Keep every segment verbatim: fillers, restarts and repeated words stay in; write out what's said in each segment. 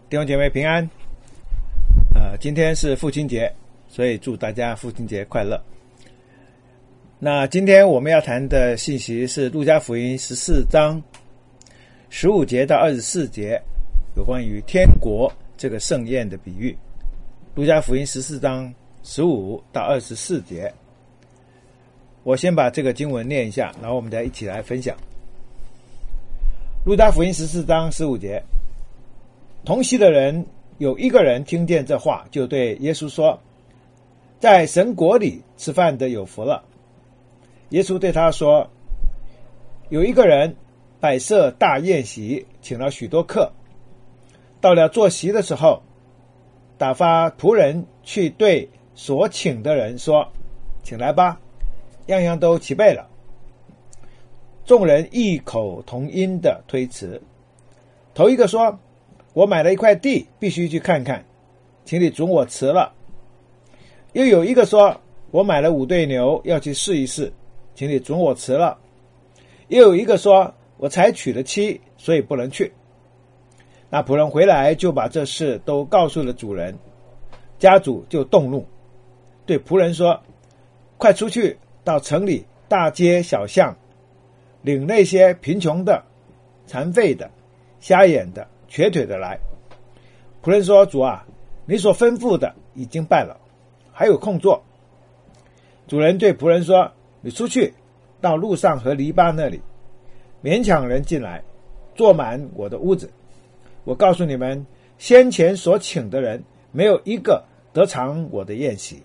弟兄姐妹平安。呃，今天是父亲节，所以祝大家父亲节快乐。那今天我们要谈的信息是路加福音十四章十五节到二十四节，有关于天国这个盛宴的比喻。路加福音十四章十五到二十四节，我先把这个经文念一下，然后我们再一起来分享。路加福音十四章十五节，同席的人有一个人听见这话，就对耶稣说：在神国里吃饭的有福了。耶稣对他说：有一个人摆设大宴席，请了许多客，到了坐席的时候，打发仆人去对所请的人说：请来吧，样样都齐备了。众人异口同音的推辞。头一个说：我买了一块地，必须去看看，请你准我辞了。又有一个说：我买了五对牛，要去试一试，请你准我辞了。又有一个说：我才娶了妻，所以不能去。那仆人回来就把这事都告诉了主人，家主就动怒，对仆人说：快出去到城里大街小巷，领那些贫穷的、残废的、瞎眼的、瘸腿的来。仆人说：主啊，你所吩咐的已经办了，还有空做。主人对仆人说：你出去到路上和篱笆那里，勉强人进来，坐满我的屋子。我告诉你们，先前所请的人没有一个得尝我的宴席。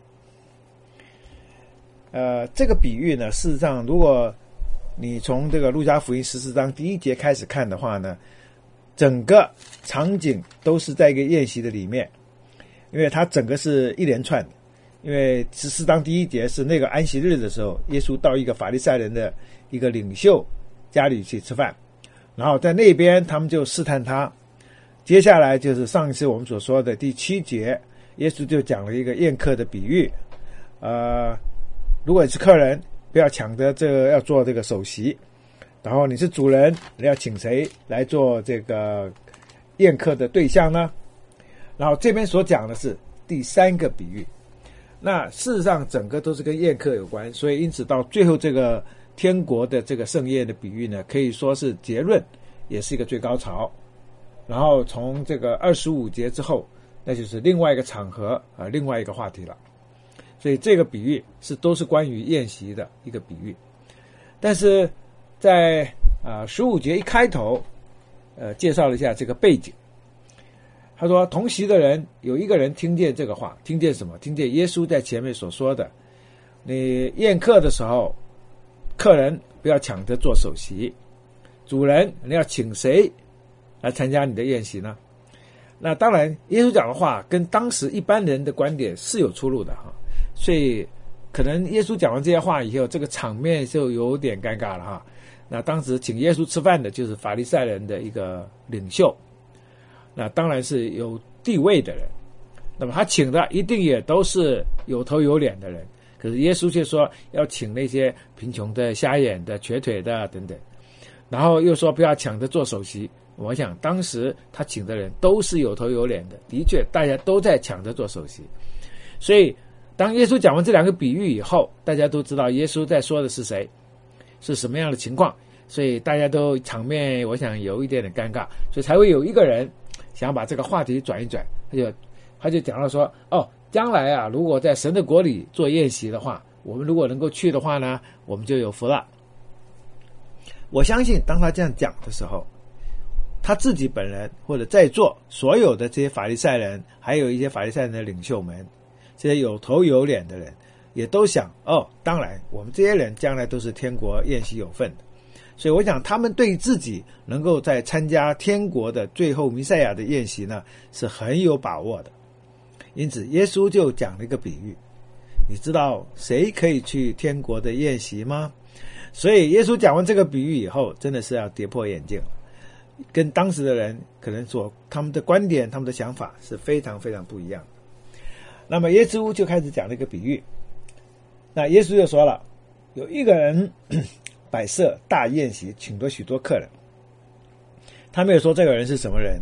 呃，这个比喻呢，事实上如果你从这个路加福音十四章第一节开始看的话呢，整个场景都是在一个宴席的里面，因为它整个是一连串的。因为十四章第一节是那个安息日的时候，耶稣到一个法利赛人的一个领袖家里去吃饭，然后在那边他们就试探他。接下来就是上一次我们所说的第七节，耶稣就讲了一个宴客的比喻。呃，如果你是客人，不要抢着这个要做这个首席，然后你是主人，你要请谁来做这个宴客的对象呢？然后这边所讲的是第三个比喻。那事实上整个都是跟宴客有关，所以因此到最后这个天国的这个盛宴的比喻呢，可以说是结论，也是一个最高潮。然后从这个二十五节之后，那就是另外一个场合啊，另外一个话题了。所以这个比喻是都是关于宴席的一个比喻。但是在啊十五节一开头，呃介绍了一下这个背景。他说同席的人有一个人听见这个话，听见什么？听见耶稣在前面所说的，你宴客的时候，客人不要抢着做首席，主人你要请谁来参加你的宴席呢？那当然耶稣讲的话跟当时一般人的观点是有出入的哈，所以可能耶稣讲完这些话以后，这个场面就有点尴尬了哈。那当时请耶稣吃饭的就是法利赛人的一个领袖，那当然是有地位的人，那么他请的一定也都是有头有脸的人，可是耶稣却说要请那些贫穷的、瞎眼的、瘸腿的等等，然后又说不要抢着做首席。我想当时他请的人都是有头有脸的，的确大家都在抢着做首席。所以当耶稣讲完这两个比喻以后，大家都知道耶稣在说的是谁，是什么样的情况，所以大家都场面我想有一点点尴尬，所以才会有一个人想把这个话题转一转，他就他就讲到说，哦，将来啊，如果在神的国里做宴席的话，我们如果能够去的话呢，我们就有福了。我相信当他这样讲的时候，他自己本人或者在座所有的这些法利赛人，还有一些法利赛人的领袖们，这些有头有脸的人，也都想，哦，当然我们这些人将来都是天国宴席有份的。所以我想他们对自己能够在参加天国的最后弥赛亚的宴席呢，是很有把握的。因此耶稣就讲了一个比喻，你知道谁可以去天国的宴席吗？所以耶稣讲完这个比喻以后，真的是要跌破眼镜了，跟当时的人可能所他们的观点、他们的想法是非常非常不一样的。那么耶稣就开始讲了一个比喻。那耶稣就说了，有一个人摆设大宴席，请了许多客人。他没有说这个人是什么人，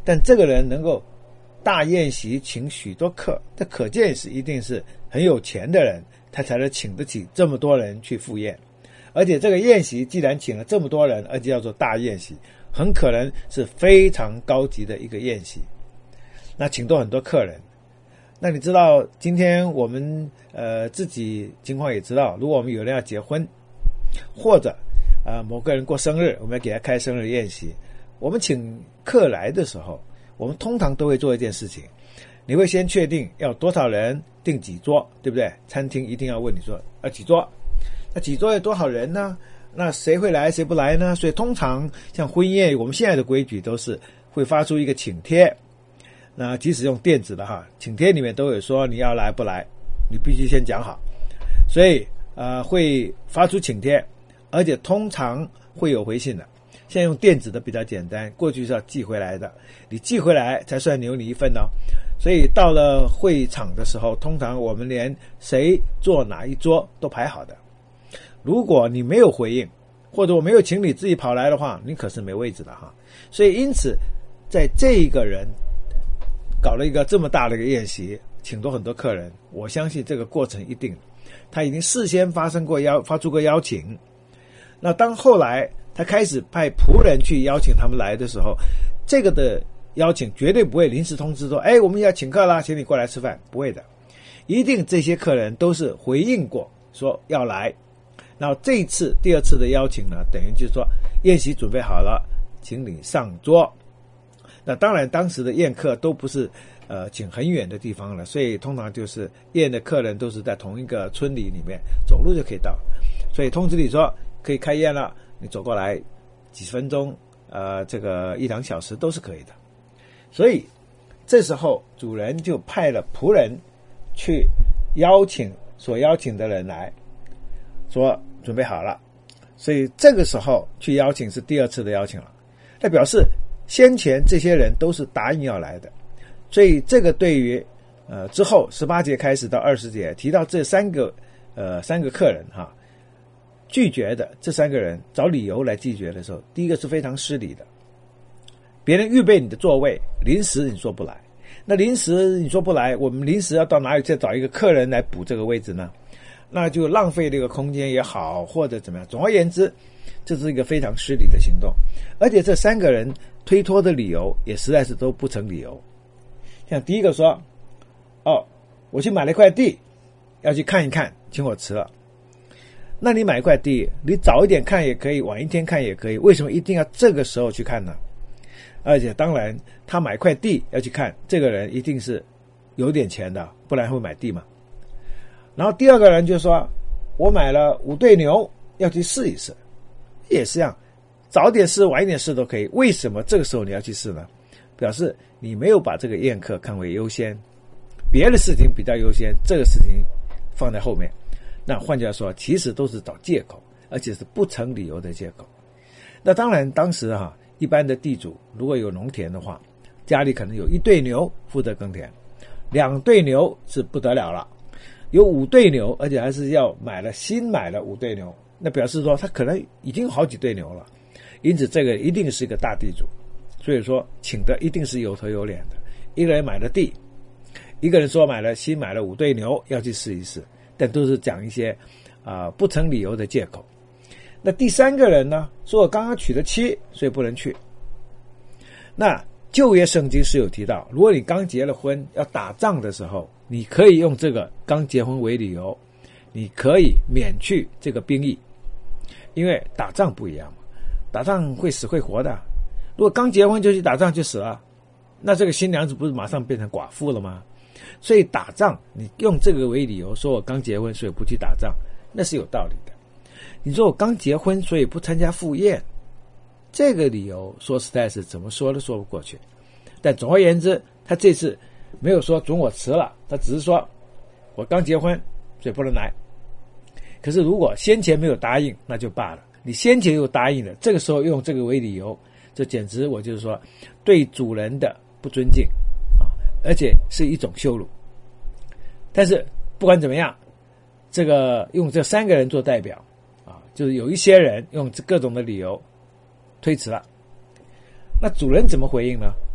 但这个人能够大宴席请许多客，这可见是一定是很有钱的人，他才能请得起这么多人去赴宴。而且这个宴席既然请了这么多人，而且叫做大宴席，很可能是非常高级的一个宴席，那请到很多客人。那你知道今天我们呃自己情况也知道，如果我们有人要结婚，或者呃某个人过生日，我们要给他开生日宴席，我们请客来的时候，我们通常都会做一件事情，你会先确定要多少人，订几桌，对不对？餐厅一定要问你说要几桌，那几桌有多少人呢？那谁会来谁不来呢？所以通常像婚宴，我们现在的规矩都是会发出一个请帖，那即使用电子的哈，请帖里面都有说你要来不来，你必须先讲好，所以呃会发出请帖，而且通常会有回信的。现在用电子的比较简单，过去是要寄回来的，你寄回来才算有你一份哦。所以到了会场的时候，通常我们连谁坐哪一桌都排好的。如果你没有回应，或者我没有请你自己跑来的话，你可是没位置的哈。所以因此在这一个人搞了一个这么大的一个宴席，请多很多客人，我相信这个过程一定他已经事先发生过邀发出过邀请。那当后来他开始派仆人去邀请他们来的时候，这个的邀请绝对不会临时通知说，哎，我们要请客啦，请你过来吃饭，不会的，一定这些客人都是回应过说要来。然后这一次第二次的邀请呢，等于就是说宴席准备好了，请你上桌。那当然当时的宴客都不是呃请很远的地方了，所以通常就是宴的客人都是在同一个村里里面走路就可以到，所以通知你说可以开宴了，你走过来几分钟呃这个一两小时都是可以的。所以这时候主人就派了仆人去邀请所邀请的人来，说准备好了，所以这个时候去邀请是第二次的邀请了，那表示先前这些人都是答应要来的。所以这个对于呃之后十八节开始到二十节提到这三个呃三个客人哈拒绝的，这三个人找理由来拒绝的时候，第一个是非常失礼的。别人预备你的座位，临时你说不来，那临时你说不来，我们临时要到哪里再找一个客人来补这个位置呢？那就浪费这个空间也好，或者怎么样。总而言之，这是一个非常失礼的行动，而且这三个人推脱的理由也实在是都不成理由。像第一个说，哦，我去买了一块地，要去看一看，请我吃了。那你买一块地，你早一点看也可以，晚一天看也可以，为什么一定要这个时候去看呢？而且当然他买块地要去看，这个人一定是有点钱的，不然会买地嘛。然后第二个人就说，我买了五对牛要去试一试，也是这样，早点试晚一点试都可以，为什么这个时候你要去试呢？表示你没有把这个宴客看为优先，别的事情比较优先，这个事情放在后面。那换句话说，其实都是找借口，而且是不成理由的借口。那当然当时哈、啊，一般的地主如果有农田的话，家里可能有一对牛负责耕田，两对牛是不得了了，有五对牛，而且还是要买了新买了五对牛，那表示说他可能已经好几对牛了，因此这个一定是一个大地主，所以说请的一定是有头有脸的。一个人买了地，一个人说买了新买了五对牛要去试一试，但都是讲一些啊、呃、不成理由的借口。那第三个人呢，说我刚刚娶了妻，所以不能去。那旧约圣经是有提到，如果你刚结了婚要打仗的时候，你可以用这个刚结婚为理由，你可以免去这个兵役，因为打仗不一样嘛，打仗会死会活的。如果刚结婚就去打仗就死了，那这个新娘子不是马上变成寡妇了吗？所以打仗你用这个为理由，说我刚结婚所以不去打仗，那是有道理的。你说我刚结婚所以不参加赴宴，这个理由说实在是怎么说都说不过去。但总而言之，他这次没有说准我辞了，他只是说我刚结婚所以不能来。可是如果先前没有答应那就罢了，你先前又答应了，这个时候用这个为理由，这简直我就是说对主人的不尊敬啊，而且是一种羞辱。但是不管怎么样，这个用这三个人做代表啊，就是有一些人用各种的理由推辞了。那主人怎么回应呢？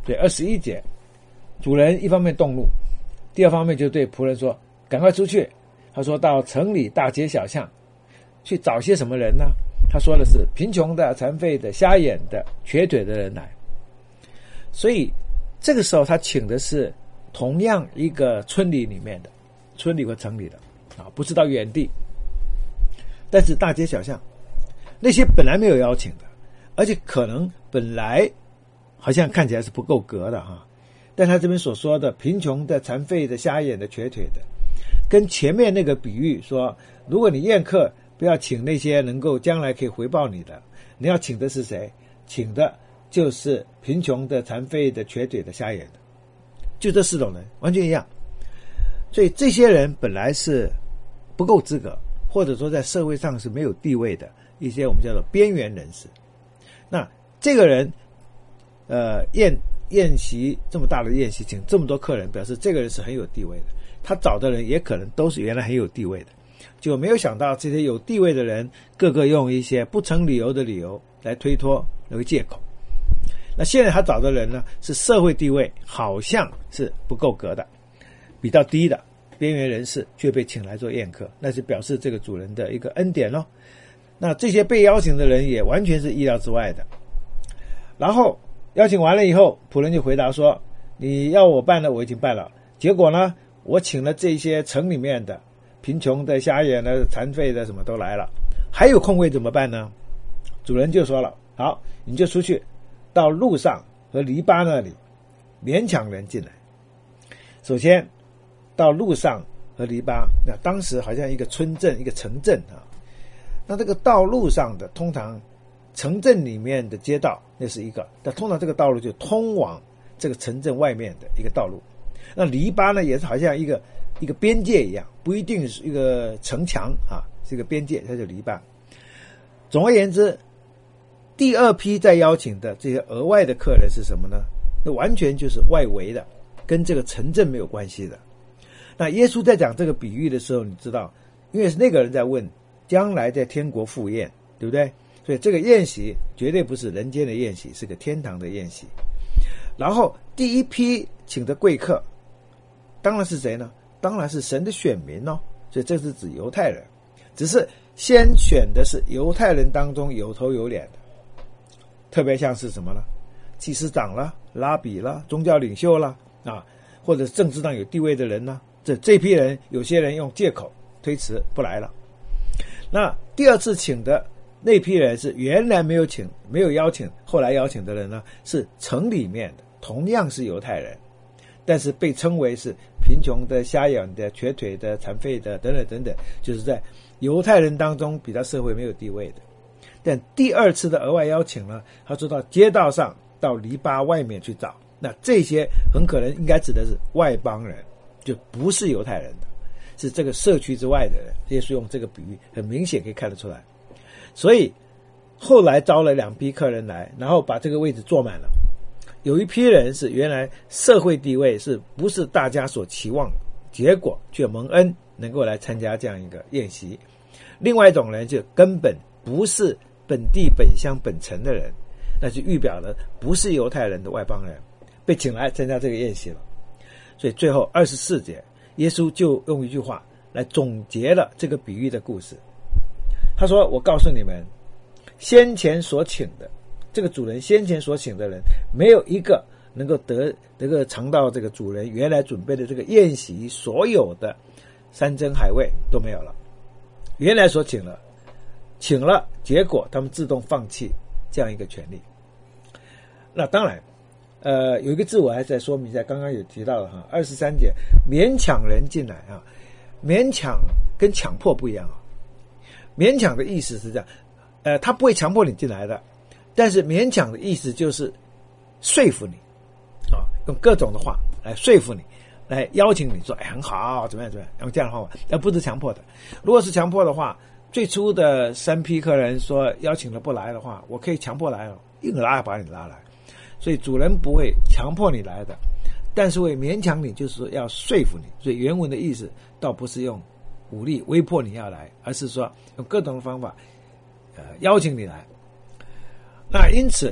所以二十一节，主人一方面动怒，第二方面就对仆人说：“赶快出去。”他说到城里大街小巷去找些什么人呢？他说的是贫穷的、残废的、瞎眼的、瘸腿的人来。所以这个时候他请的是同样一个村里里面的，村里或城里的啊，不是到远地，但是大街小巷那些本来没有邀请的，而且可能本来好像看起来是不够格的哈，但他这边所说的贫穷的、残废的、瞎眼的、瘸腿的，跟前面那个比喻说，如果你宴客不要请那些能够将来可以回报你的，你要请的是谁？请的就是贫穷的、残废的、瘸腿的、瞎眼的，就这四种人完全一样。所以这些人本来是不够资格，或者说在社会上是没有地位的一些我们叫做边缘人士。那这个人呃宴宴席这么大的宴席，请这么多客人，表示这个人是很有地位的。他找的人也可能都是原来很有地位的，就没有想到这些有地位的人个个用一些不成理由的理由来推脱那个借口。那现在他找的人呢，是社会地位好像是不够格的，比较低的边缘人士，却被请来做宴客，那是表示这个主人的一个恩典咯。那这些被邀请的人也完全是意料之外的。然后邀请完了以后，仆人就回答说：“你要我办的我已经办了，结果呢，我请了这些城里面的贫穷的、瞎眼的、残废的什么都来了，还有空位怎么办呢？”主人就说了：“好，你就出去到路上和篱笆那里勉强人进来。”首先到路上和篱笆，那当时好像一个村镇一个城镇啊，那这个道路上的通常城镇里面的街道那是一个，但通常这个道路就通往这个城镇外面的一个道路。那篱笆呢，也是好像一个一个边界一样，不一定是一个城墙啊，是一个边界，它叫篱笆。总而言之，第二批再邀请的这些额外的客人是什么呢？那完全就是外围的，跟这个城镇没有关系的。那耶稣在讲这个比喻的时候，你知道，因为是那个人在问将来在天国赴宴，对不对？所以这个宴席绝对不是人间的宴席，是个天堂的宴席。然后第一批请的贵客当然是谁呢？当然是神的选民哦，所以这是指犹太人，只是先选的是犹太人当中有头有脸的，特别像是什么呢？祭司长啦、拉比啦、宗教领袖啦啊，或者政治上有地位的人呢，这这批人有些人用借口推辞不来了。那第二次请的那批人是原来没有请没有邀请，后来邀请的人呢，是城里面的，同样是犹太人，但是被称为是贫穷的、瞎眼的、瘸腿的、残废的等等等等，就是在犹太人当中比较社会没有地位的。但第二次的额外邀请呢，他说到街道上到篱笆外面去找，那这些很可能应该指的是外邦人，就不是犹太人的，是这个社区之外的人。耶稣用这个比喻很明显可以看得出来。所以后来招了两批客人来，然后把这个位置坐满了。有一批人是原来社会地位是不是大家所期望，结果却蒙恩能够来参加这样一个宴席。另外一种人就根本不是本地本乡本城的人，那就预表了不是犹太人的外邦人被请来参加这个宴席了。所以最后二十四节，耶稣就用一句话来总结了这个比喻的故事。他说：“我告诉你们，先前所请的这个主人先前所请的人，没有一个能够得得个尝到这个主人原来准备的这个宴席所有的山珍海味都没有了。原来所请了，请了，结果他们自动放弃这样一个权利。那当然，呃，有一个字我还在说明一下，刚刚有提到了哈，二十三节，勉强人进来啊，勉强跟强迫不一样啊。勉强的意思是这样，呃，他不会强迫你进来的。”但是勉强的意思就是说服你啊，用各种的话来说服你，来邀请你说哎很好怎么样怎么样，用这样的话，而不是强迫的。如果是强迫的话，最初的三批客人说邀请了不来的话，我可以强迫来了，硬拉把你拉来。所以主人不会强迫你来的，但是会勉强你，就是说要说服你。所以原文的意思倒不是用武力威迫你要来，而是说用各种的方法呃邀请你来。那因此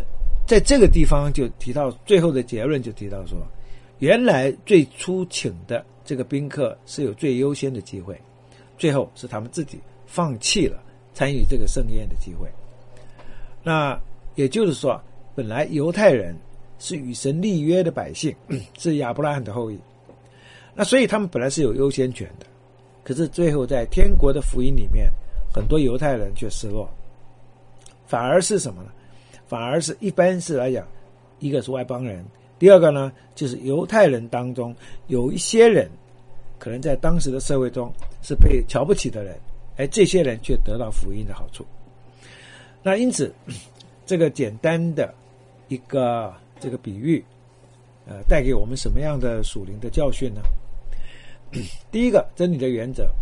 在这个地方就提到最后的结论，就提到说，原来最初请的这个宾客是有最优先的机会，最后是他们自己放弃了参与这个盛宴的机会。那也就是说，本来犹太人是与神立约的百姓，是亚伯拉罕的后裔，那所以他们本来是有优先权的。可是最后在天国的福音里面，很多犹太人却失落，反而是什么呢？反而是一般是来讲，一个是外邦人，第二个呢，就是犹太人当中有一些人可能在当时的社会中是被瞧不起的人，而这些人却得到福音的好处。那因此这个简单的一个这个比喻呃，带给我们什么样的属灵的教训呢？第一个真理的原则，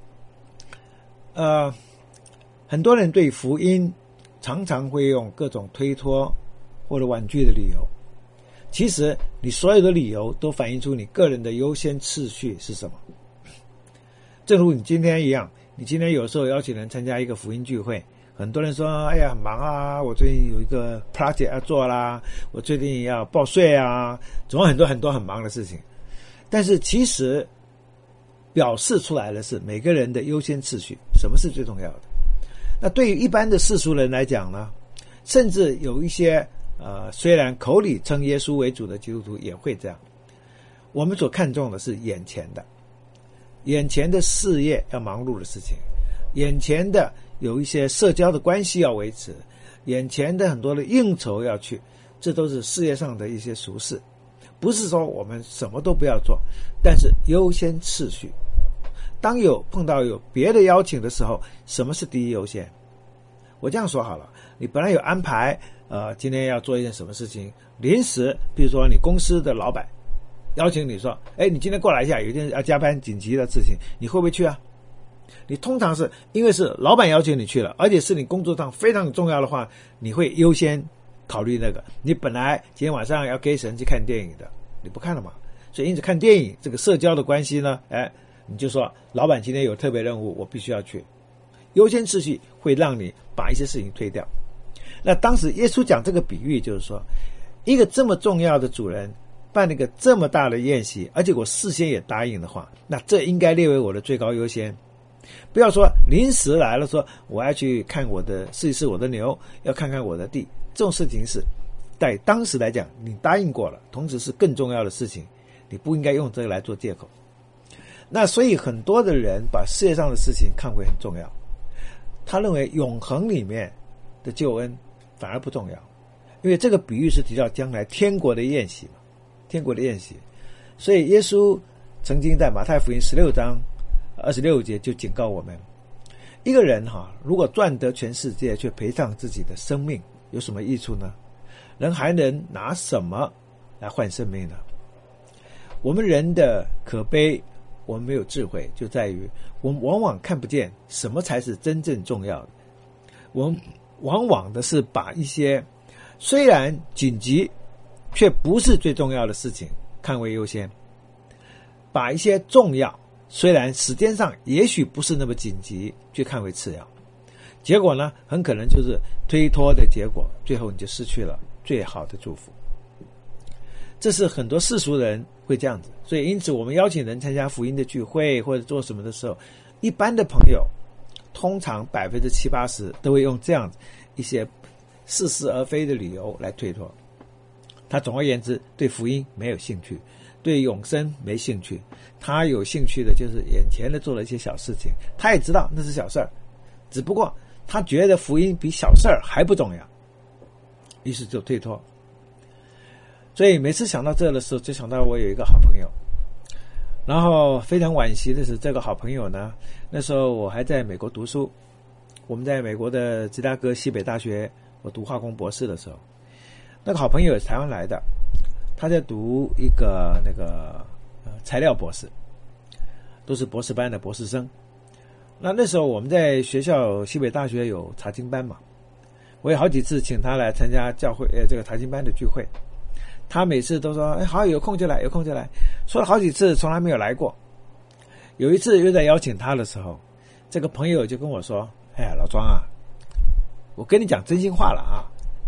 呃，很多人对福音常常会用各种推脱或者婉拒的理由，其实你所有的理由都反映出你个人的优先次序是什么。正如你今天一样，你今天有时候邀请人参加一个福音聚会，很多人说，哎呀很忙啊，我最近有一个 project 要做啦，我最近要报税啊，总有很多很多很忙的事情。但是其实表示出来的是每个人的优先次序，什么是最重要的。那对于一般的世俗人来讲呢，甚至有一些呃，虽然口里称耶稣为主的基督徒也会这样。我们所看重的是眼前的，眼前的事业要忙碌的事情，眼前的有一些社交的关系要维持，眼前的很多的应酬要去，这都是事业上的一些俗事。不是说我们什么都不要做，但是优先次序。当有碰到有别的邀请的时候，什么是第一优先？我这样说好了，你本来有安排呃，今天要做一件什么事情，临时比如说你公司的老板邀请你说，哎，你今天过来一下，有一件要加班紧急的事情，你会不会去啊？你通常是因为是老板邀请你去了，而且是你工作上非常重要的话，你会优先考虑那个。你本来今天晚上要跟神去看电影的，你不看了嘛？所以因此看电影这个社交的关系呢，哎，你就说老板今天有特别任务，我必须要去。优先次序会让你把一些事情推掉。那当时耶稣讲这个比喻，就是说一个这么重要的主人办了一个这么大的宴席，而且我事先也答应的话，那这应该列为我的最高优先。不要说临时来了说我要去看我的试一试我的牛，要看看我的地，这种事情是在当时来讲你答应过了，同时是更重要的事情，你不应该用这个来做借口。那所以很多的人把世界上的事情看为很重要，他认为永恒里面的救恩反而不重要，因为这个比喻是提到将来天国的宴席嘛，天国的宴席。所以耶稣曾经在马太福音十六章二十六节就警告我们，一个人哈，如果赚得全世界却赔上自己的生命，有什么益处呢？人还能拿什么来换生命呢？我们人的可悲，我们没有智慧，就在于我们往往看不见什么才是真正重要的。我们往往的是把一些虽然紧急却不是最重要的事情看为优先，把一些重要虽然时间上也许不是那么紧急却看为次要，结果呢很可能就是推脱的结果，最后你就失去了最好的祝福。这是很多世俗人会这样子。所以因此我们邀请人参加福音的聚会或者做什么的时候，一般的朋友通常百分之七八十都会用这样一些似是而非的理由来推脱。他总而言之对福音没有兴趣，对永生没兴趣，他有兴趣的就是眼前的做了一些小事情，他也知道那是小事儿，只不过他觉得福音比小事儿还不重要，于是就推脱。所以每次想到这的时候，就想到我有一个好朋友，然后非常惋惜的是，这个好朋友呢，那时候我还在美国读书，我们在美国的芝加哥西北大学，我读化工博士的时候，那个好朋友也是台湾来的，他在读一个那个呃材料博士，都是博士班的博士生。那那时候我们在学校西北大学有查经班嘛，我有好几次请他来参加教会呃这个查经班的聚会，他每次都说哎好，有空就来有空就来，说了好几次从来没有来过。有一次又在邀请他的时候，这个朋友就跟我说，哎呀老庄啊，我跟你讲真心话了啊，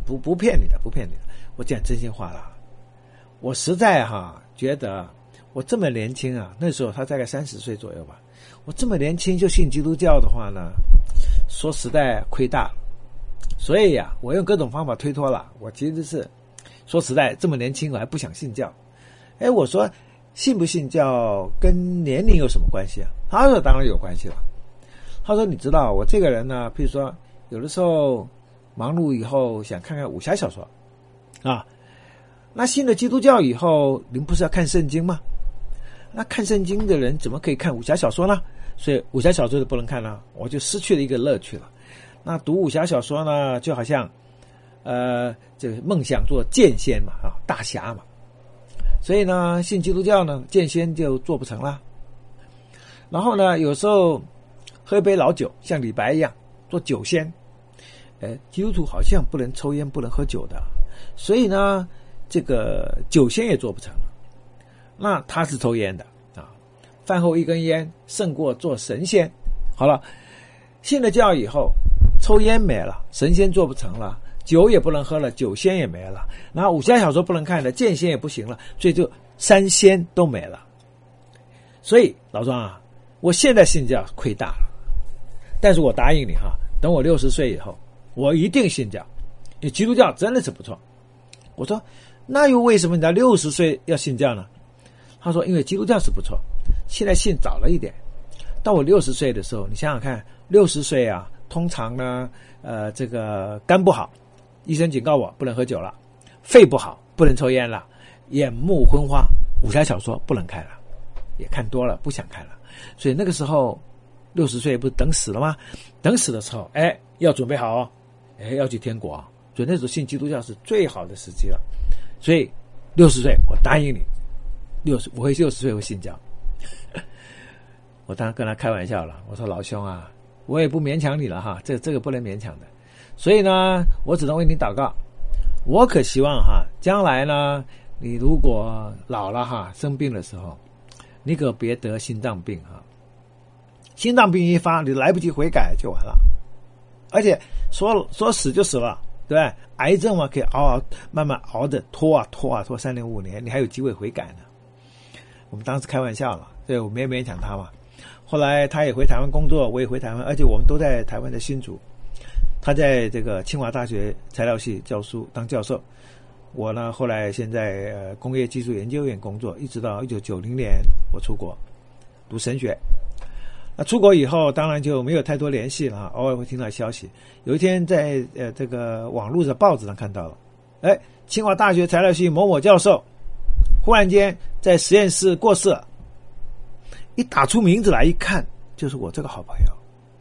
不不骗你的，不骗你的，我讲真心话了。我实在哈觉得我这么年轻啊，那时候他大概三十岁左右吧，我这么年轻就信基督教的话呢，说实在亏大了。所以呀、啊，我用各种方法推脱了。我其实是说实在，这么年轻我还不想信教。哎，我说信不信教跟年龄有什么关系啊？他说当然有关系了。他说你知道我这个人呢，譬如说有的时候忙碌以后想看看武侠小说啊，那信了基督教以后，您不是要看圣经吗？那看圣经的人怎么可以看武侠小说呢？所以武侠小说就不能看了，我就失去了一个乐趣了。那读武侠小说呢，就好像，呃，这个梦想做剑仙嘛，啊，大侠嘛。所以呢，信基督教呢，剑仙就做不成了。然后呢，有时候喝一杯老酒，像李白一样做酒仙。哎，基督徒好像不能抽烟，不能喝酒的，所以呢，这个酒仙也做不成了。那他是抽烟的啊，饭后一根烟胜过做神仙。好了，信了教以后，抽烟没了，神仙做不成了，酒也不能喝了，酒仙也没了，然后武侠小说不能看了，剑仙也不行了，所以就三仙都没了。所以老庄啊，我现在信教亏大了，但是我答应你哈，等我六十岁以后，我一定信教，因为基督教真的是不错。我说那又为什么你到六十岁要信教呢？他说因为基督教是不错，现在信早了一点，到我六十岁的时候，你想想看，六十岁啊，通常呢，呃，这个肝不好，医生警告我不能喝酒了；肺不好，不能抽烟了；眼目昏花，武侠小说不能看了，也看多了，不想看了。所以那个时候，六十岁不是等死了吗？等死的时候，哎，要准备好哦，哎，要去天国啊。所以那时候信基督教是最好的时机了。所以六十岁，我答应你，六十我会六十岁会信教。我当然跟他开玩笑了，我说老兄啊，我也不勉强你了哈，这这个不能勉强的。所以呢，我只能为你祷告。我可希望哈，将来呢，你如果老了哈，生病的时候，你可别得心脏病哈。心脏病一发，你来不及悔改就完了。而且说说死就死了，对吧？癌症嘛，可以熬熬，慢慢熬的拖啊拖啊拖三年五年，你还有机会悔改呢。我们当时开玩笑了，所以我没勉强他嘛。后来他也回台湾工作，我也回台湾，而且我们都在台湾的新竹。他在这个清华大学材料系教书当教授，我呢后来现在呃工业技术研究院工作，一直到一九九零年我出国读神学。那出国以后当然就没有太多联系了，偶尔会听到消息。有一天在呃这个网络的报纸上看到了，哎，清华大学材料系某某教授忽然间在实验室过世了。一打出名字来一看，就是我这个好朋友。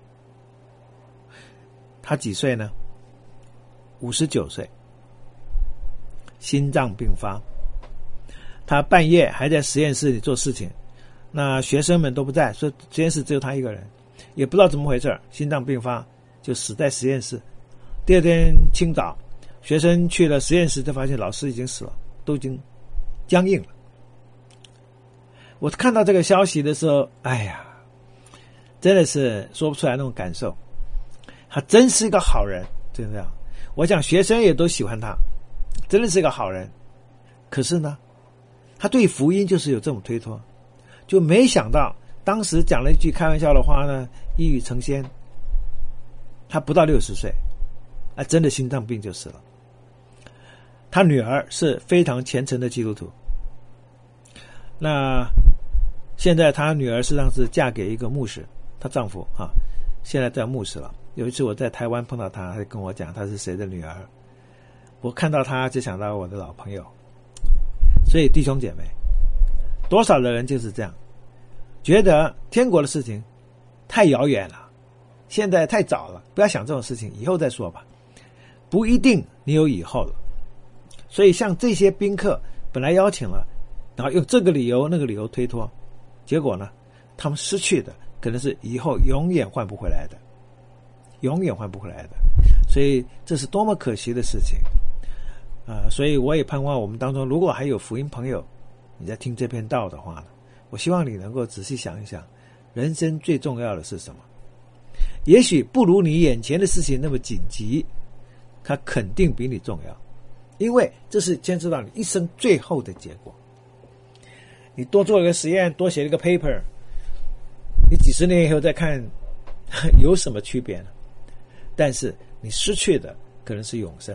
他几岁呢？五十九岁，心脏病发。他半夜还在实验室里做事情，那学生们都不在，所以实验室只有他一个人，也不知道怎么回事，心脏病发就死在实验室。第二天清早，学生去了实验室，就发现老师已经死了，都已经僵硬了。我看到这个消息的时候，哎呀，真的是说不出来那种感受。他真是一个好人，就这样。我想学生也都喜欢他，真的是一个好人。可是呢，他对福音就是有这种推脱，就没想到当时讲了一句开玩笑的话呢，一语成仙。他不到六十岁，啊，真的心脏病就死了。他女儿是非常虔诚的基督徒。那现在她女儿实际上是嫁给一个牧师，她丈夫啊，现在当牧师了。有一次我在台湾碰到她，她跟我讲她是谁的女儿，我看到她就想到我的老朋友。所以弟兄姐妹，多少的人就是这样，觉得天国的事情太遥远了，现在太早了，不要想这种事情，以后再说吧。不一定你有以后了。所以像这些宾客本来邀请了，然后用这个理由那个理由推脱，结果呢，他们失去的可能是以后永远换不回来的，永远换不回来的。所以这是多么可惜的事情啊、呃！所以我也盼望我们当中，如果还有福音朋友，你在听这篇道的话呢，我希望你能够仔细想一想，人生最重要的是什么？也许不如你眼前的事情那么紧急， 它肯定比你重要，因为这是牵涉到你一生最后的结果。你多做了个实验，多写了一个 paper， 你几十年以后再看有什么区别呢？但是你失去的可能是永生。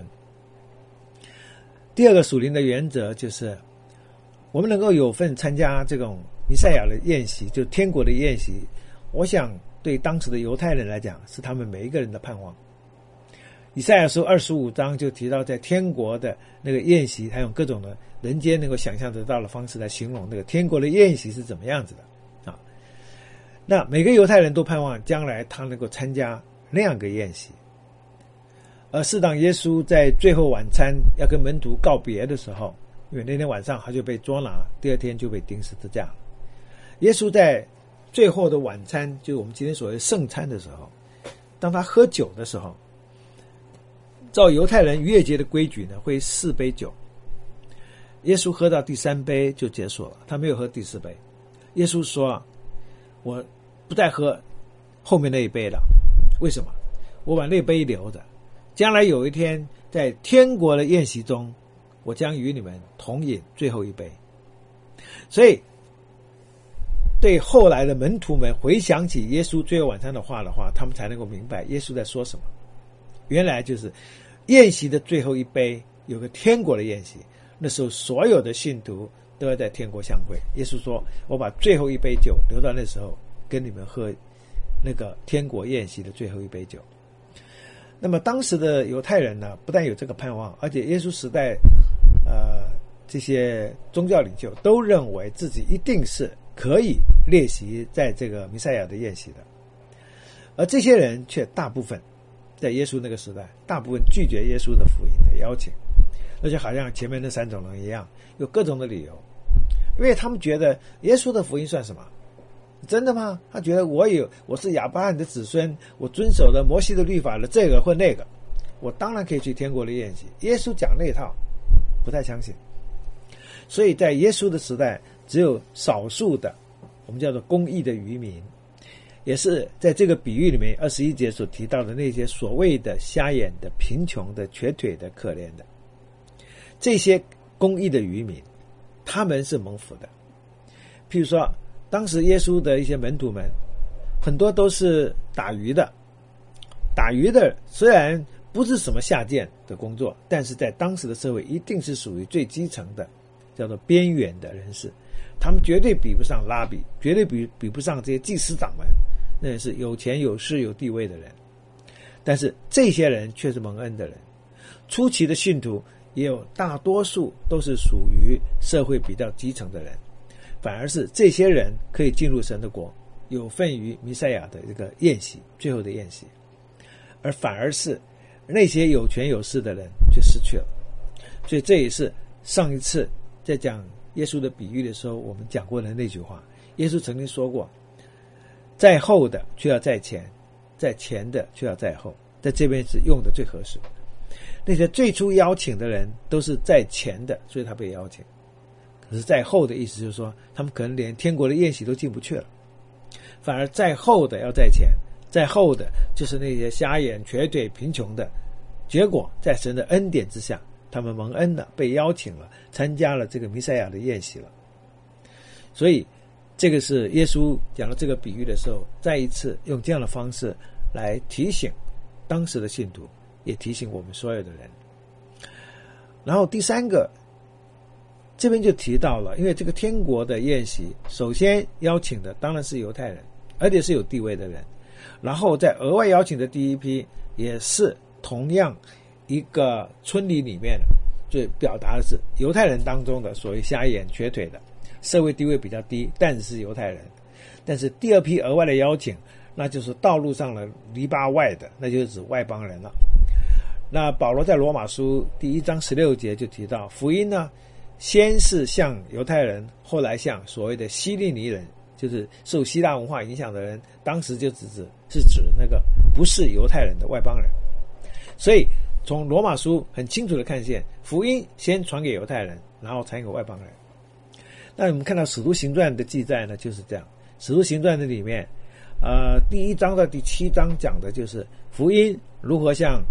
第二个属灵的原则就是我们能够有份参加这种弥赛亚的宴席，就天国的宴席，我想对当时的犹太人来讲是他们每一个人的盼望。以赛亚书二十五章就提到在天国的那个宴席，他用各种的人间能够想象得到的方式来形容那个天国的宴席是怎么样子的啊。那每个犹太人都盼望将来他能够参加那样个宴席。而适当耶稣在最后晚餐要跟门徒告别的时候，因为那天晚上他就被捉拿，第二天就被钉十字架了。耶稣在最后的晚餐，就是我们今天所谓圣餐的时候，当他喝酒的时候，照犹太人逾越节的规矩呢，会四杯酒。耶稣喝到第三杯就结束了，他没有喝第四杯。耶稣说，我不再喝后面那一杯了。为什么？我把那杯留着，将来有一天在天国的宴席中，我将与你们同饮最后一杯。所以对后来的门徒们回想起耶稣最后晚餐的话的话，他们才能够明白耶稣在说什么。原来就是宴席的最后一杯有个天国的宴席，那时候所有的信徒都要在天国相会。耶稣说，我把最后一杯酒留到那时候跟你们喝那个天国宴席的最后一杯酒。那么当时的犹太人呢，不但有这个盼望，而且耶稣时代呃，这些宗教领袖都认为自己一定是可以列席在这个弥赛亚的宴席的。而这些人却大部分在耶稣那个时代，大部分拒绝耶稣的福音的邀请，而且好像前面那三种人一样，有各种的理由，因为他们觉得耶稣的福音算什么？真的吗？他觉得我有我是亚伯拉罕的子孙，我遵守了摩西的律法的这个或那个，我当然可以去天国的宴席。耶稣讲那一套，不太相信。所以在耶稣的时代，只有少数的我们叫做公义的渔民，也是在这个比喻里面二十一节所提到的那些所谓的瞎眼的、贫穷的、瘸腿的、可怜的，这些公义的渔民，他们是蒙福的。譬如说当时耶稣的一些门徒们很多都是打鱼的，打鱼的虽然不是什么下贱的工作，但是在当时的社会一定是属于最基层的，叫做边缘的人士，他们绝对比不上拉比，绝对比比不上这些祭司长们，那也是有钱有势有地位的人。但是这些人却是蒙恩的人。初期的信徒也有大多数都是属于社会比较基层的人，反而是这些人可以进入神的国，有份于弥赛亚的这个宴席，最后的宴席。而反而是那些有权有势的人却失去了。所以这也是上一次在讲耶稣的比喻的时候我们讲过的那句话，耶稣曾经说过，在后的却要在前，在前的却要在后，在这边是用的最合适。那些最初邀请的人都是在前的，所以他被邀请。可是在后的意思就是说，他们可能连天国的宴席都进不去了。反而在后的要在前，在后的就是那些瞎眼、瘸腿、贫穷的，结果在神的恩典之下，他们蒙恩了，被邀请了，参加了这个弥赛亚的宴席了。所以这个是耶稣讲了这个比喻的时候，再一次用这样的方式来提醒当时的信徒，也提醒我们所有的人。然后第三个，这边就提到了，因为这个天国的宴席首先邀请的当然是犹太人，而且是有地位的人，然后在额外邀请的第一批也是同样一个村里里面，就表达的是犹太人当中的所谓瞎眼瘸腿的，社会地位比较低，但是犹太人。但是第二批额外的邀请，那就是道路上的篱笆外的，那就是指外邦人了。那保罗在罗马书第一章十六节就提到，福音呢先是向犹太人，后来向所谓的希利尼人，就是受希腊文化影响的人，当时就只指是指那个不是犹太人的外邦人。所以从罗马书很清楚的看见，福音先传给犹太人，然后传给外邦人。那我们看到使徒行传的记载呢，就是这样。使徒行传的里面呃，第一章到第七章讲的就是福音如何向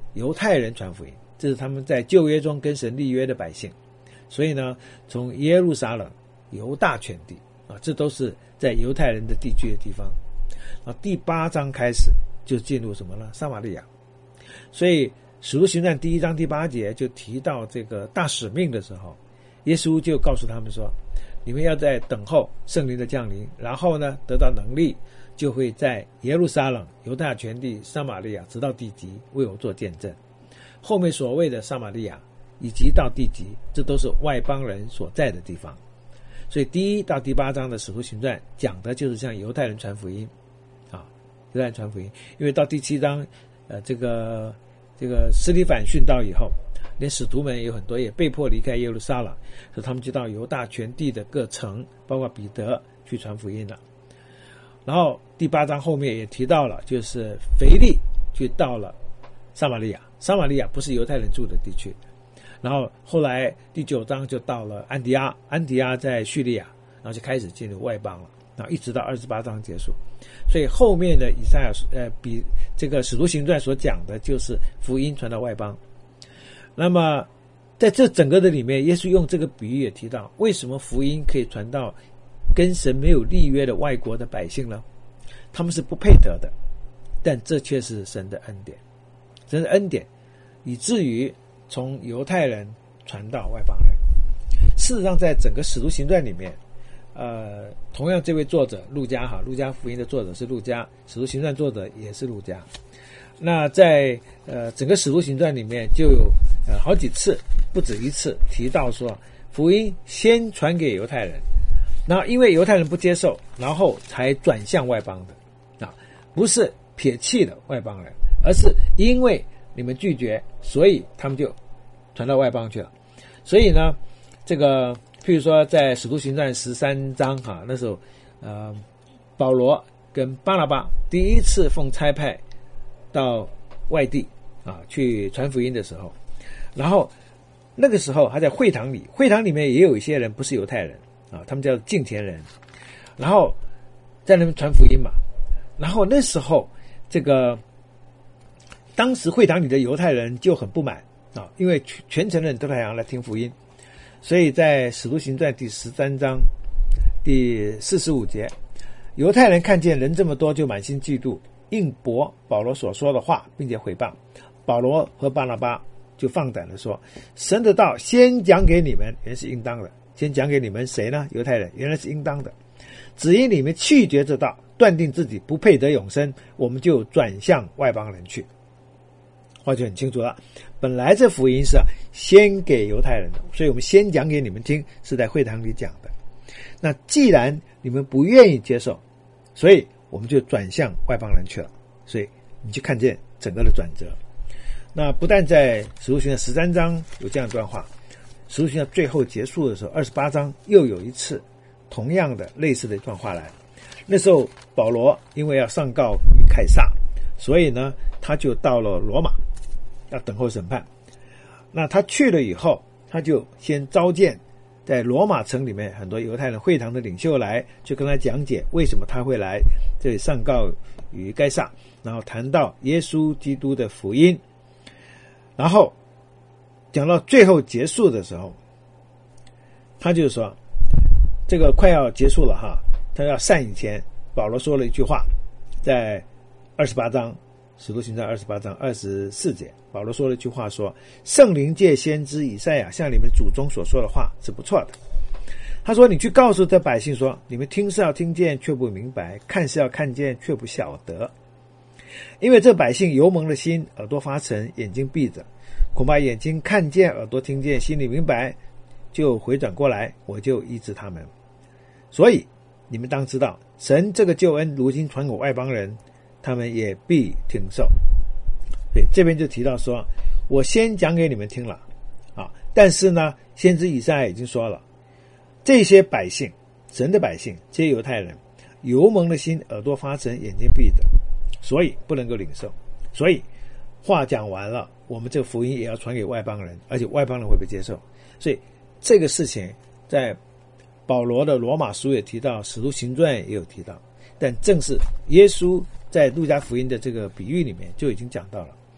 犹太人传福音，这是他们在旧约中跟神立约的百姓。所以呢，从耶路撒冷、犹大全地啊，这都是在犹太人的地区的地方。啊，第八章开始就进入什么呢？撒玛利亚。所以使徒行传第一章第八节就提到这个大使命的时候，耶稣就告诉他们说，你们要在等候圣灵的降临，然后呢得到能力，就会在耶路撒冷、犹大全地、撒玛利亚直到地极为我做见证。后面所谓的撒玛利亚以及到地极，这都是外邦人所在的地方。所以第一到第八章的使徒行传讲的就是向犹太人传福音啊，犹太人传福音。因为到第七章呃，这个这个司提反殉道以后，连使徒们有很多也被迫离开耶路撒冷，所以他们就到犹大全地的各城，包括彼得去传福音了。然后第八章后面也提到了，就是腓利去到了撒玛利亚，撒玛利亚不是犹太人住的地区。然后后来第九章就到了安提阿，安提阿在叙利亚，然后就开始进入外邦了，然后一直到二十八章结束。所以后面的以赛亚呃比这个使徒行传所讲的就是福音传到外邦。那么在这整个的里面，耶稣用这个比喻也提到，为什么福音可以传到跟神没有立约的外国的百姓呢？他们是不配得的，但这却是神的恩典，神的恩典以至于从犹太人传到外邦人。事实上在整个使徒行传里面，呃，同样这位作者路加哈，路加福音的作者是路加，使徒行传作者也是路加。那在呃整个使徒行传里面就有呃好几次，不止一次提到说，福音先传给犹太人，然后因为犹太人不接受，然后才转向外邦的啊，不是撇弃了外邦人，而是因为你们拒绝，所以他们就传到外邦去了。所以呢，这个譬如说在使徒行传十三章哈，那时候呃保罗跟巴拿巴第一次奉差派到外地啊去传福音的时候，然后那个时候他在会堂里，会堂里面也有一些人不是犹太人啊，他们叫敬虔人，然后在那边传福音嘛。然后那时候这个当时会堂里的犹太人就很不满啊，因为全城的人都来来听福音，所以在使徒行传第十三章第四十五节，犹太人看见人这么多，就满心嫉妒，应驳保罗所说的话，并且毁谤。保罗和巴拿巴就放胆的说，神的道先讲给你们，原是应当的。先讲给你们谁呢？犹太人，原来是应当的。只因你们拒绝这道，断定自己不配得永生，我们就转向外邦人去。话就很清楚了，本来这福音是先给犹太人的，所以我们先讲给你们听，是在会堂里讲的。那既然你们不愿意接受，所以我们就转向外邦人去了。所以你就看见整个的转折。那不但在使徒行传十三章有这样一段话，使徒行传最后结束的时候，二十八章又有一次同样的类似的一段话来。那时候保罗因为要上告于凯撒，所以呢他就到了罗马，要等候审判。那他去了以后，他就先召见在罗马城里面很多犹太人会堂的领袖来，就跟他讲解为什么他会来这里上告于该撒，然后谈到耶稣基督的福音。然后讲到最后结束的时候，他就说这个快要结束了哈，他要散以前，保罗说了一句话，在二十八章使徒行传二十八章二十四节，保罗说了一句话说，圣灵借先知以赛亚向你们祖宗所说的话是不错的。他说，你去告诉这百姓说，你们听是要听见却不明白，看是要看见却不晓得。因为这百姓油蒙了心，耳朵发沉，眼睛闭着，恐怕眼睛看见，耳朵听见，心里明白，就回转过来，我就医治他们。所以你们当知道，神这个救恩如今传给外邦人，他们也必听受。对，这边就提到说，我先讲给你们听了啊，但是呢，先知以赛亚已经说了，这些百姓，神的百姓，这些犹太人，油蒙了心，耳朵发沉，眼睛闭着，所以不能够领受。所以话讲完了，我们这个福音也要传给外邦人，而且外邦人会被接受。所以这个事情在保罗的罗马书也提到，使徒行传也有提到，但正是耶稣在路加福音的这个比喻里面就已经讲到了，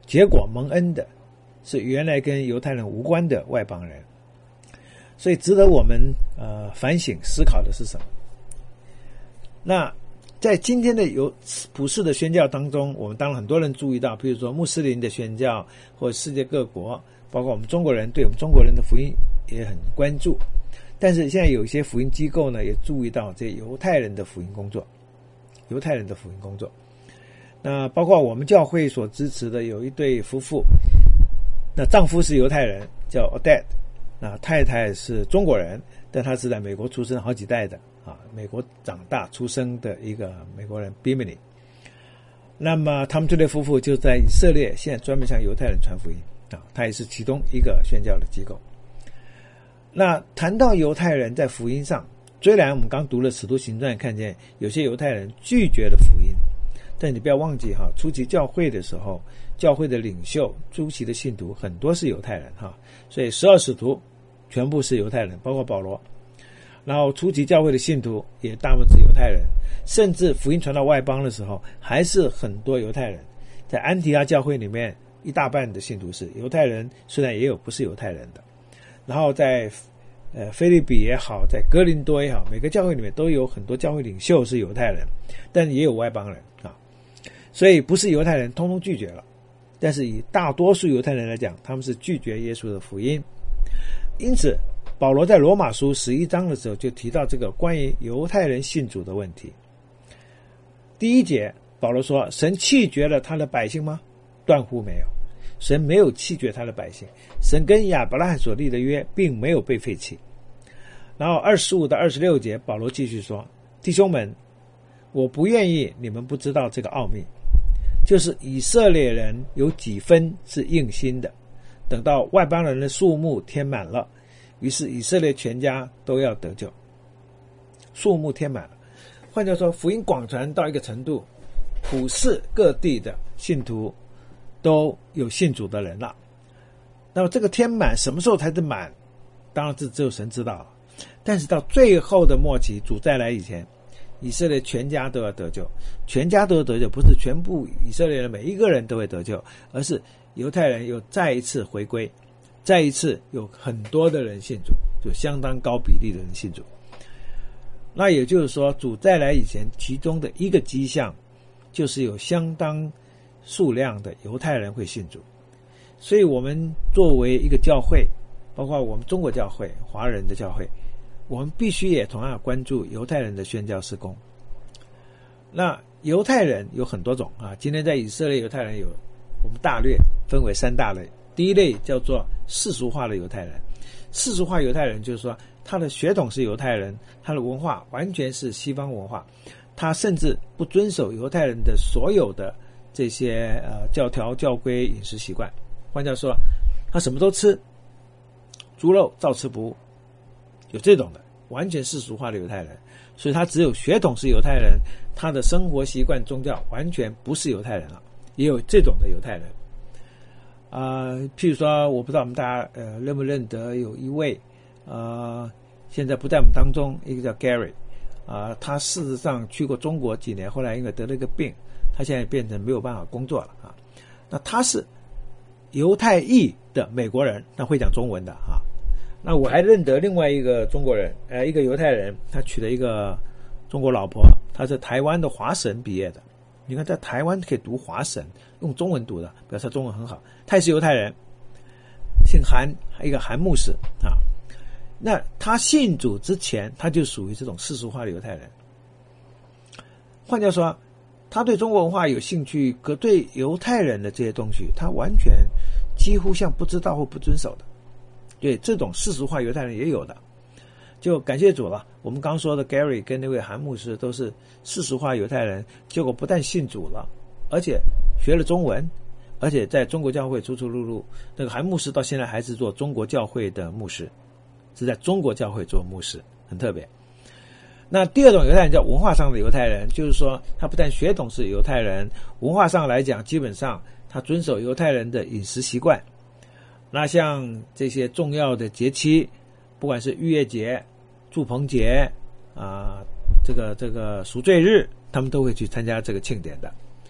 结果蒙恩的是原来跟犹太人无关的外邦人。所以值得我们呃反省思考的是什么？那在今天的有普世的宣教当中，我们当然很多人注意到，比如说穆斯林的宣教，或者世界各国，包括我们中国人，对我们中国人的福音也很关注。但是现在有一些福音机构呢，也注意到这犹太人的福音工作，犹太人的福音工作。那包括我们教会所支持的有一对夫妇，那丈夫是犹太人，叫 Odette。那太太是中国人，但她是在美国出生好几代的啊，美国长大出生的一个美国人 Bimini。那么他们这对夫妇就在以色列，现在专门向犹太人传福音啊，他也是其中一个宣教的机构。那谈到犹太人在福音上，虽然我们刚读了《使徒行传》，看见有些犹太人拒绝了福音，但你不要忘记哈，初期教会的时候，教会的领袖、初期的信徒很多是犹太人哈，所以十二使徒全部是犹太人，包括保罗。然后初期教会的信徒也大部分是犹太人，甚至福音传到外邦的时候，还是很多犹太人。在安提阿教会里面，一大半的信徒是犹太人，虽然也有不是犹太人的。然后在呃腓立比也好，在哥林多也好，每个教会里面都有很多教会领袖是犹太人，但也有外邦人啊。所以不是犹太人通通拒绝了，但是以大多数犹太人来讲，他们是拒绝耶稣的福音。因此保罗在罗马书十一章的时候就提到这个关于犹太人信主的问题。第一节保罗说，神弃绝了他的百姓吗？断乎没有，神没有弃绝他的百姓，神跟亚伯拉罕所立的约并没有被废弃。然后二十五到二十六节保罗继续说，弟兄们，我不愿意你们不知道这个奥秘，就是以色列人有几分是硬心的，等到外邦人的数目填满了，于是以色列全家都要得救。数目填满了，换句话说，福音广传到一个程度，普世各地的信徒都有信主的人了。那么这个填满什么时候才是满？当然这只有神知道了。但是到最后的末期，主再来以前，以色列全家都要得救。全家都要得救，不是全部以色列人每一个人都会得救，而是犹太人又再一次回归，再一次有很多的人信主，就相当高比例的人信主。那也就是说，主再来以前，其中的一个迹象就是有相当数量的犹太人会信主。所以我们作为一个教会，包括我们中国教会、华人的教会，我们必须也同样关注犹太人的宣教事工。那犹太人有很多种啊，今天在以色列犹太人有，我们大略分为三大类。第一类叫做世俗化的犹太人，世俗化犹太人就是说他的血统是犹太人，他的文化完全是西方文化，他甚至不遵守犹太人的所有的这些呃教条教规饮食习惯。换句话说，他什么都吃，猪肉照吃不误，有这种的完全世俗化的犹太人。所以他只有血统是犹太人，他的生活习惯宗教完全不是犹太人了，也有这种的犹太人啊、呃。譬如说我不知道我们大家呃认不认得有一位呃现在不在我们当中，一个叫 Gary 啊、呃，他事实上去过中国几年，后来因为得了一个病，他现在变成没有办法工作了啊。那他是犹太裔的美国人，那会讲中文的啊。那我还认得另外一个中国人，呃，一个犹太人，他娶了一个中国老婆，他是台湾的华神毕业的。你看在台湾可以读华神，用中文读的，表示他中文很好。他也是犹太人，姓韩，一个韩牧师啊。那他信主之前，他就属于这种世俗化的犹太人。换句话说，他对中国文化有兴趣，可对犹太人的这些东西，他完全几乎像不知道或不遵守的。对，这种世俗化犹太人也有的，就感谢主了。我们刚说的 Gary 跟那位韩牧师都是世俗化犹太人，结果不但信主了，而且学了中文，而且在中国教会出出入入。那个韩牧师到现在还是做中国教会的牧师，是在中国教会做牧师，很特别。那第二种犹太人叫文化上的犹太人，就是说他不但血统是犹太人，文化上来讲，基本上他遵守犹太人的饮食习惯。那像这些重要的节期，不管是逾越节、住棚节啊、这个这个赎罪日，他们都会去参加这个庆典的。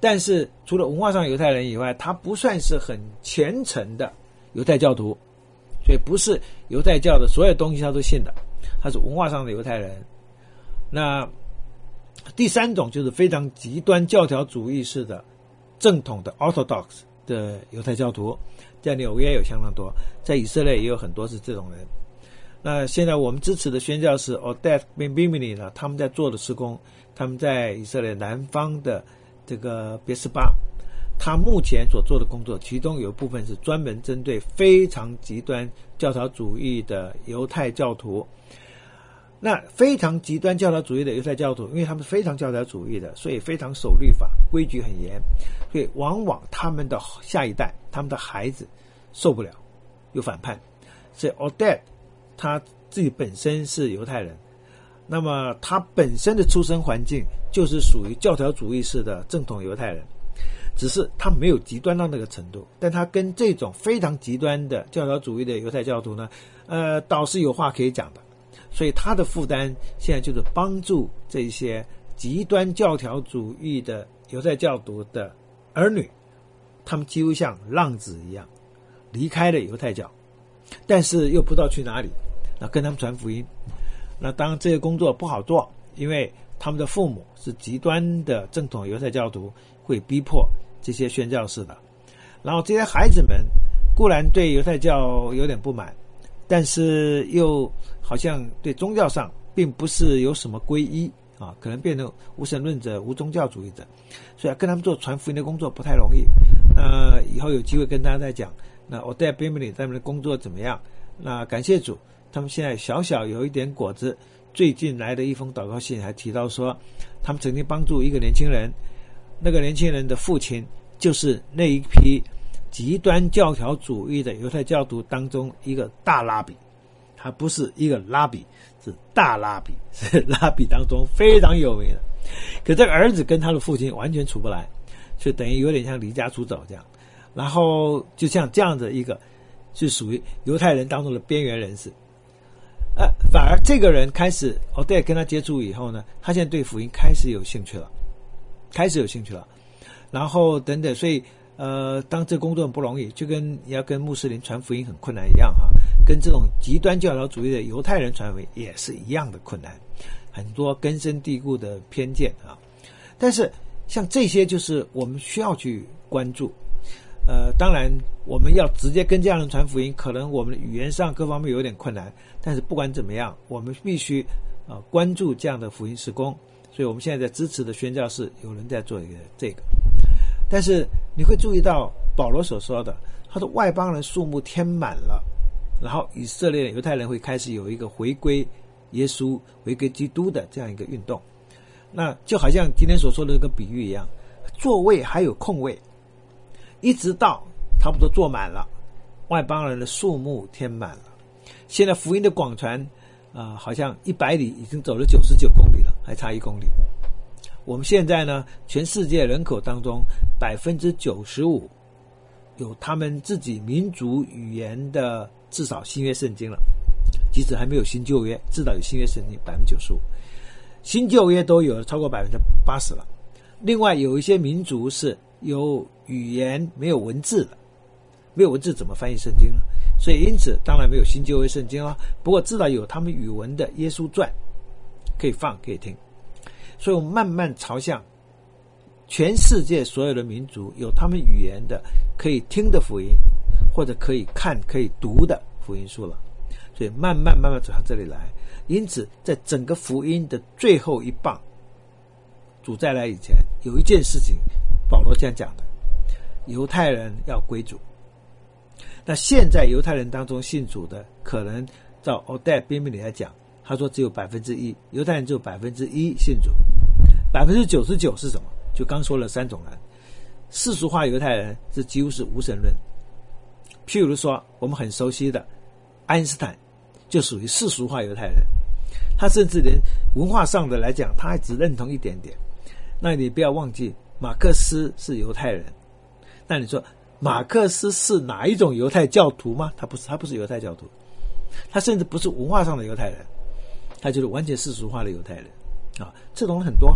但是除了文化上犹太人以外，他不算是很虔诚的犹太教徒，所以不是犹太教的所有东西他都信的，他是文化上的犹太人。那第三种就是非常极端教条主义式的正统的 Orthodox 的犹太教徒，在纽约有相当多，在以色列也有很多是这种人。那现在我们支持的宣教士 Oded Ben-Bimini 呢，他们在做的事工，他们在以色列南方的这个别斯巴，他目前所做的工作，其中有一部分是专门针对非常极端教条主义的犹太教徒。那非常极端教条主义的犹太教徒，因为他们非常教条主义的，所以非常守律法，规矩很严，所以往往他们的下一代，他们的孩子受不了，有反叛。所以 Oded 他自己本身是犹太人，那么他本身的出生环境就是属于教条主义式的正统犹太人，只是他没有极端到那个程度，但他跟这种非常极端的教条主义的犹太教徒呢，呃，倒是有话可以讲的。所以他的负担现在就是帮助这些极端教条主义的犹太教徒的儿女，他们几乎像浪子一样离开了犹太教，但是又不知道去哪里，那跟他们传福音。那当然这个工作不好做，因为他们的父母是极端的正统犹太教徒，会逼迫这些宣教士的。然后这些孩子们固然对犹太教有点不满，但是又好像对宗教上并不是有什么皈依啊，可能变成无神论者、无宗教主义者，所以跟他们做传福音的工作不太容易。那以后有机会跟大家再讲，那 Oded Ben-Bimini 他们的工作怎么样？那感谢主，他们现在小小有一点果子。最近来的一封祷告信还提到说，他们曾经帮助一个年轻人，那个年轻人的父亲就是那一批极端教条主义的犹太教徒当中一个大拉比，他不是一个拉比，是大拉比，是拉比当中非常有名的。可这个儿子跟他的父亲完全处不来，就等于有点像离家出走这样。然后就像这样的一个是属于犹太人当中的边缘人士。呃，反而这个人开始 Oded 跟他接触以后呢，他现在对福音开始有兴趣了，开始有兴趣了。然后等等，所以呃，当这工作很不容易，就跟你要跟穆斯林传福音很困难一样哈，跟这种极端教条主义的犹太人传福音也是一样的困难，很多根深蒂固的偏见啊。但是像这些就是我们需要去关注。呃，当然我们要直接跟这样的人传福音，可能我们的语言上各方面有点困难，但是不管怎么样，我们必须呃关注这样的福音事工。所以我们现在在支持的宣教士有人在做一个这个。但是你会注意到保罗所说的，他说外邦人数目填满了，然后以色列犹太人会开始有一个回归耶稣、回归基督的这样一个运动。那就好像今天所说的这个比喻一样，座位还有空位，一直到差不多坐满了，外邦人的数目填满了。现在福音的广传啊、呃，好像一百里已经走了九十九公里了，还差一公里。我们现在呢，全世界人口当中百分之九十五有他们自己民族语言的至少新约圣经了，即使还没有新旧约，至少有新约圣经百分之九十五，新旧约都有超过百分之八十了。另外有一些民族是有语言没有文字的，没有文字怎么翻译圣经呢？所以因此当然没有新旧约圣经了，不过至少有他们语文的耶稣传可以放可以听。所以我们慢慢朝向全世界所有的民族有他们语言的可以听的福音，或者可以看可以读的福音书了。所以慢慢慢慢走向这里来。因此在整个福音的最后一棒，主再来以前，有一件事情保罗这样讲的，犹太人要归主。那现在犹太人当中信主的，可能照 Oded Ben-Bimini来讲，他说只有百分之一，犹太人只有百分之一信主，百分之九十九是什么？就刚说了三种人。世俗化犹太人是几乎是无神论，譬如说我们很熟悉的爱因斯坦就属于世俗化犹太人，他甚至连文化上的来讲他还只认同一点点。那你不要忘记马克思是犹太人，那你说马克思是哪一种犹太教徒吗？他不是，他不是犹太教徒，他甚至不是文化上的犹太人，他就是完全世俗化的犹太人啊。这种人很多，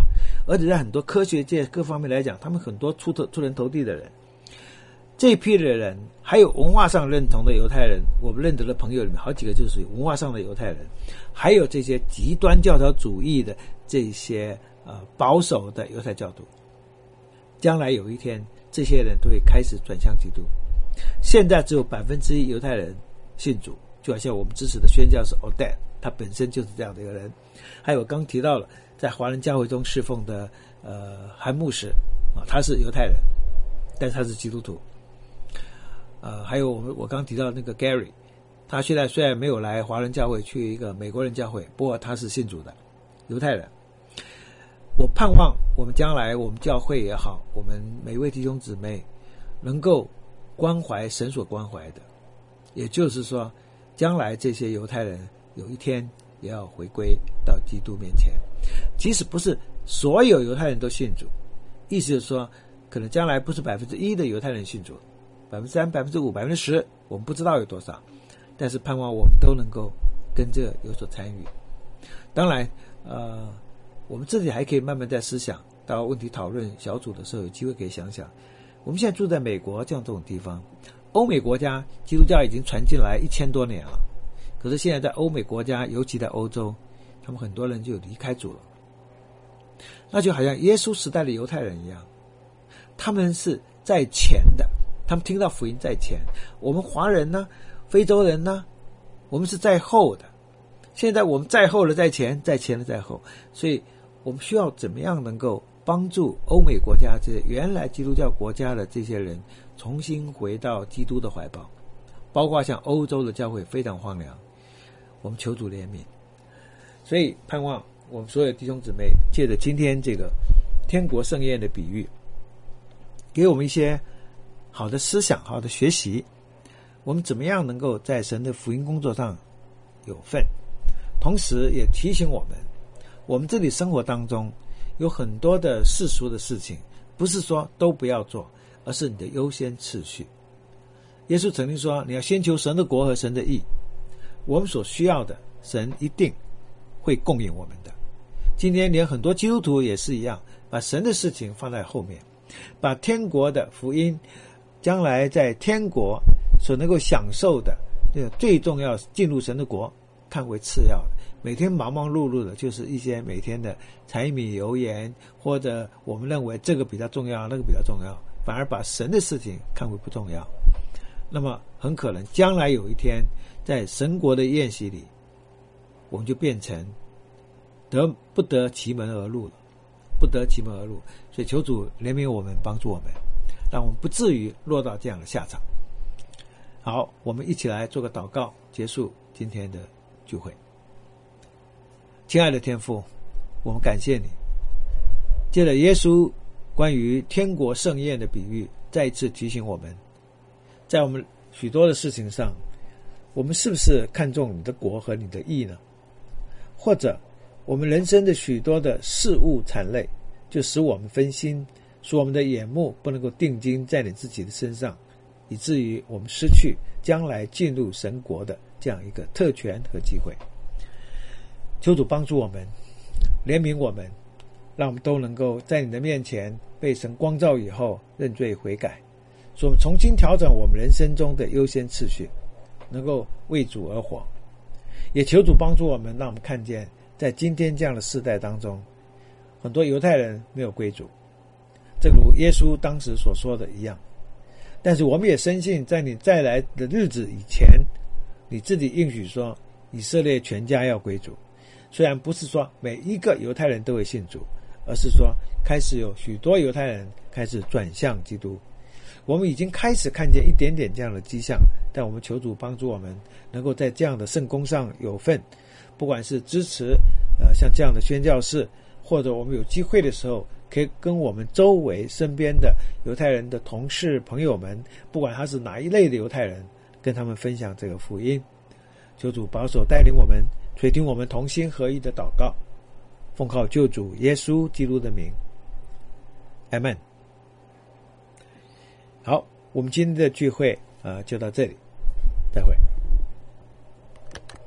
而且在很多科学界各方面来讲，他们很多出头出人头地的人。这一批的人，还有文化上认同的犹太人，我们认得的朋友里面好几个就是属于文化上的犹太人，还有这些极端教条主义的这些呃保守的犹太教徒。将来有一天，这些人都会开始转向基督。现在只有百分之一犹太人信主，就好像我们支持的宣教士 Odette， 他本身就是这样的一个人。还有刚提到了在华人教会中侍奉的呃韩牧师啊，他是犹太人，但是他是基督徒。呃，还有我们我刚提到那个 Gary， 他现在虽然没有来华人教会，去一个美国人教会，不过他是信主的犹太人。我盼望我们将来我们教会也好，我们每一位弟兄姊妹能够关怀神所关怀的，也就是说，将来这些犹太人有一天也要回归到基督面前，即使不是所有犹太人都信主，意思就是说，可能将来不是百分之一的犹太人信主，百分之三、百分之五、百分之十，我们不知道有多少，但是盼望我们都能够跟这个有所参与。当然，呃，我们自己还可以慢慢在思想到问题讨论小组的时候，有机会可以想想。我们现在住在美国这样这种地方，欧美国家基督教已经传进来一千多年了，可是现在在欧美国家，尤其在欧洲，他们很多人就离开主了。那就好像耶稣时代的犹太人一样，他们是在前的，他们听到福音在前。我们华人呢，非洲人呢，我们是在后的。现在我们在后的在前，在前的在后，所以我们需要怎么样能够帮助欧美国家这些原来基督教国家的这些人重新回到基督的怀抱，包括像欧洲的教会非常荒凉，我们求主怜悯。所以盼望我们所有弟兄姊妹借着今天这个天国盛宴的比喻，给我们一些好的思想，好的学习，我们怎么样能够在神的福音工作上有份，同时也提醒我们，我们这里生活当中有很多的世俗的事情，不是说都不要做，而是你的优先次序。耶稣曾经说，你要先求神的国和神的义，我们所需要的，神一定会供应我们的。今天连很多基督徒也是一样，把神的事情放在后面，把天国的福音，将来在天国所能够享受的这个最重要进入神的国看为次要的，每天忙忙碌碌的就是一些每天的柴米油盐，或者我们认为这个比较重要，那个比较重要，反而把神的事情看为不重要。那么很可能将来有一天在神国的宴席里，我们就变成得不得其门而入了，不得其门而入。所以求主怜悯我们，帮助我们，让我们不至于落到这样的下场。好，我们一起来做个祷告，结束今天的聚会。亲爱的天父，我们感谢你，借着耶稣关于天国盛宴的比喻，再一次提醒我们，在我们许多的事情上，我们是不是看重你的国和你的义呢？或者我们人生的许多的事物产类，就使我们分心，使我们的眼目不能够定睛在你自己的身上，以至于我们失去将来进入神国的这样一个特权和机会。求主帮助我们，怜悯我们，让我们都能够在你的面前被神光照以后认罪悔改，所以我们重新调整我们人生中的优先次序，能够为主而活。也求主帮助我们，让我们看见在今天这样的世代当中，很多犹太人没有归主，正如耶稣当时所说的一样。但是我们也深信，在你再来的日子以前，你自己应许说以色列全家要归主。虽然不是说每一个犹太人都会信主，而是说开始有许多犹太人开始转向基督。我们已经开始看见一点点这样的迹象，但我们求主帮助我们能够在这样的圣工上有份，不管是支持呃像这样的宣教士，或者我们有机会的时候可以跟我们周围身边的犹太人的同事朋友们，不管他是哪一类的犹太人，跟他们分享这个福音。求主保守带领我们，垂听我们同心合一的祷告，奉靠救主耶稣基督的名，阿们。好，我们今天的聚会呃就到这里，再会。